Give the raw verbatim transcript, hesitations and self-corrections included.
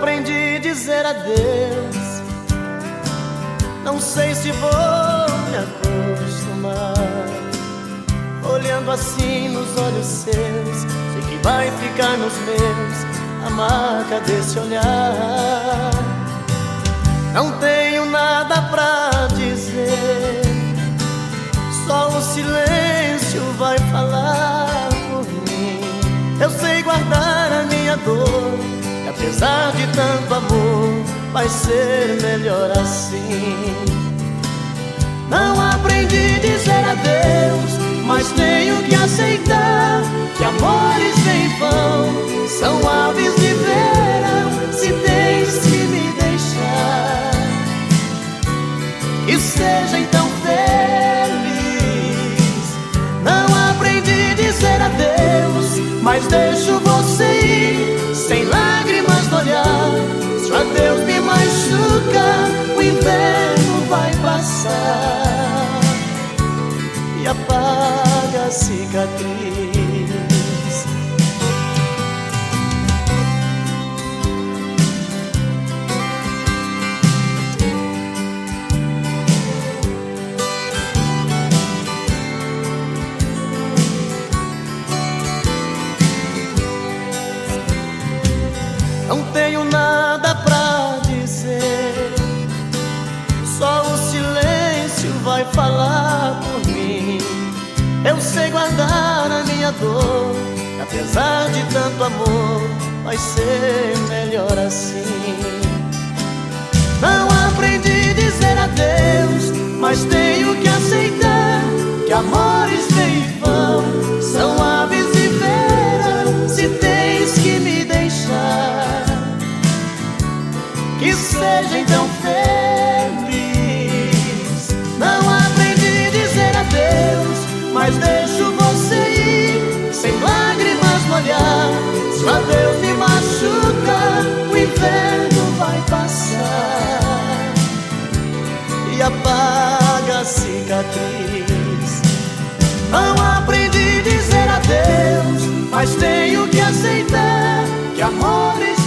aprendi a dizer adeus. Não sei se vou me acostumar. Olhando assim nos olhos seus, sei que vai ficar nos meus a marca desse olhar. Não tenho nada pra dizer, só o silêncio vai falar por mim. Eu sei guardar a minha dor, e apesar de tanto amor, vai ser melhor assim. Não aprendi a dizer adeus, mas tenho que aceitar que amores em vão são aves de verão. Se tens que me deixar, que seja então feliz. Não aprendi a dizer adeus, mas deixo você ir sem lágrimas no olhar. Se o adeus me machuca, o inverno vai passar e apaga a cicatriz. Não tenho nada pra dizer, só o silêncio vai falar por mim. Eu sei guardar a minha dor, e apesar de tanto amor, vai ser melhor assim. Não aprendi a dizer adeus, mas tenho que aceitar que amores vêm e vão são aves de verão. Se tens que me deixar, que seja então feliz. Não aprendi a dizer adeus, mas deixo você ir sem lágrimas no olhar. Se o adeus me machuca, o inverno vai passar e apaga a cicatriz. Não aprendi a dizer adeus, mas tenho que aceitar que amores